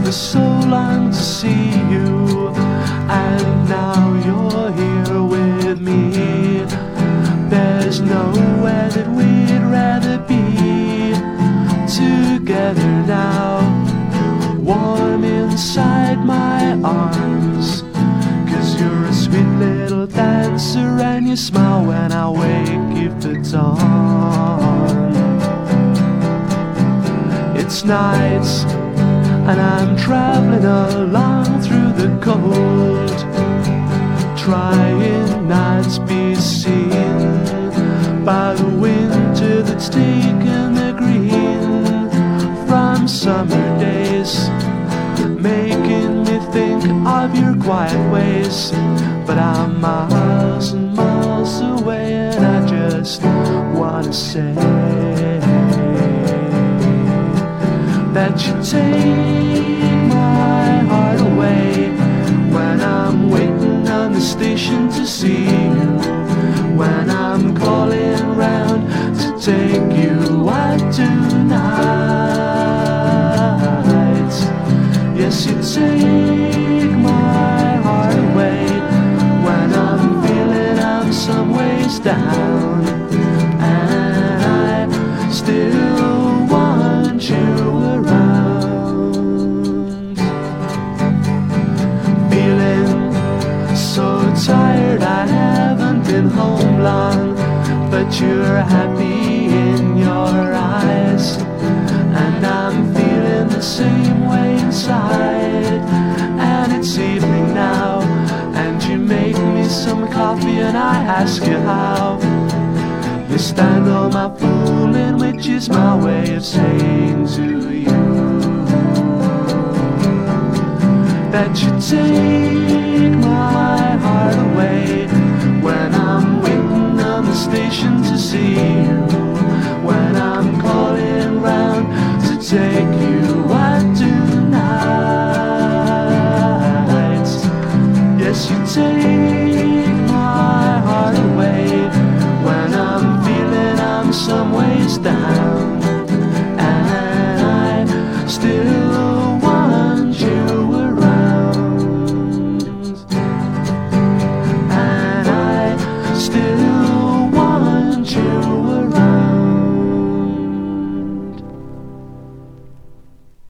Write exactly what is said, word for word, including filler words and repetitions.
me so long to see you, and now you're here with me. There's nowhere that we'd rather be together now, warm inside my arms. 'Cause you're a sweet little dancer, and you smile when I wake you for dawn. It's nights, and I'm traveling along through the cold, trying not to be seen by the winter that's taken the green from summer days, making me think of your quiet ways. But I'm miles and miles away, and I just wanna say that you take my heart away when I'm waiting on the station to see you, when I'm calling round to take you out tonight. Yes, you take my heart away when I'm feeling I'm some ways down, and I still want you around. Feeling so tired, I haven't been home long, but you're happy in your eyes, and I'm feeling the same way inside. And it's evening now, and you make me some coffee, and I ask you how. You stand on my fooling, which is my way of saying to you that you take my heart away when I'm waiting on the station to see you, when I'm calling round to take you out tonight. Yes, you take